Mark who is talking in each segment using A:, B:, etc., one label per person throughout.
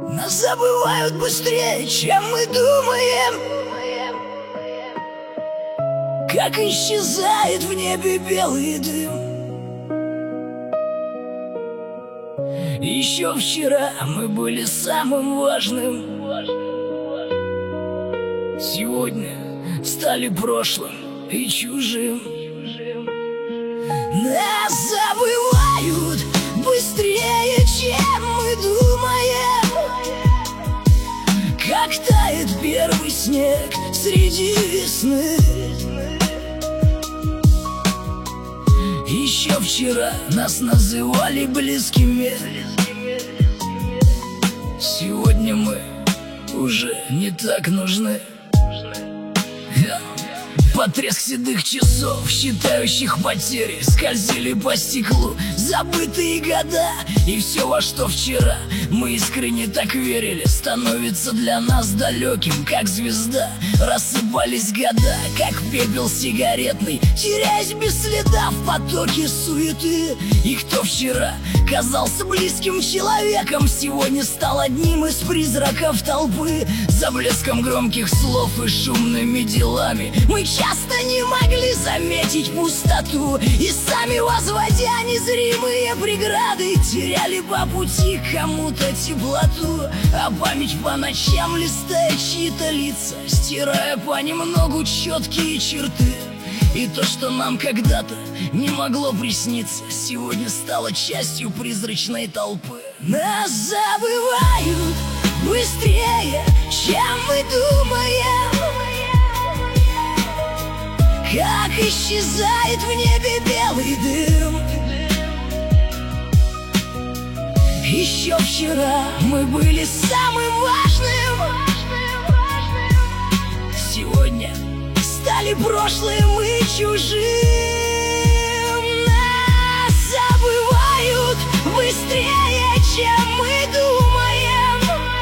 A: Нас забывают быстрее, чем мы думаем. Как исчезает в небе белый дым. Еще вчера мы были самым важным. Сегодня стали прошлым и чужим. Нас забывают быстрее, чем мы думаем. Как тает первый снег среди весны. Еще вчера нас называли близкими. Сегодня мы уже не так нужны. Потреск седых часов, считающих потери, скользили по стеклу забытые года. И все, во что вчера мы искренне так верили, становится для нас далеким, как звезда. Рассыпались года, как пепел сигаретный, теряясь без следа в потоке суеты. И кто вчера казался близким человеком, сегодня стал одним из призраков толпы. За блеском громких слов и шумными делами мы часто не могли заметить пустоту. И сами, возводя незримые преграды, теряли по пути кому-то теплоту. А память по ночам, листая чьи-то лица, стирая понемногу четкие черты. И то, что нам когда-то не могло присниться, сегодня стало частью призрачной толпы. Нас забывают быстрее, чем мы думаем. Как исчезает в небе белый дым. Еще вчера мы были самым важным. Сегодня стали прошлым и чужим. Нас забывают быстрее, чем мы думаем.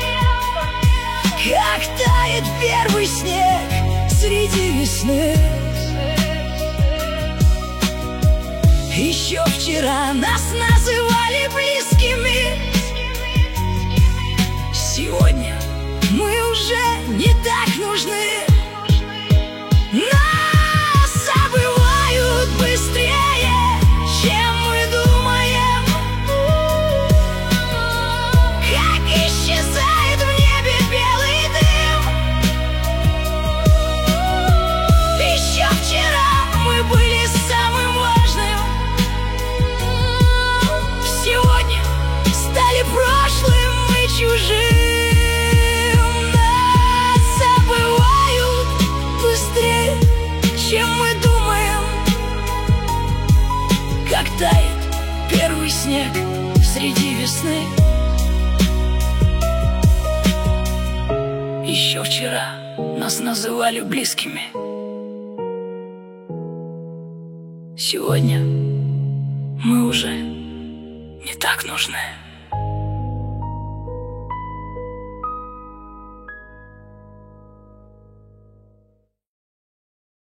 A: Как тает первый снег среди весны. Еще вчера нас называли близкими. Сегодня мы уже не так нужны. Нас забывают быстрее, чем мы думаем. Как исчезает в небе белый дым. Еще вчера мы были самым важным. Сегодня стали прошлым и чужим. Нас забывают быстрее, чем мы думаем. Как тает первый снег среди весны. Еще вчера нас называли близкими. Сегодня мы уже не так нужны.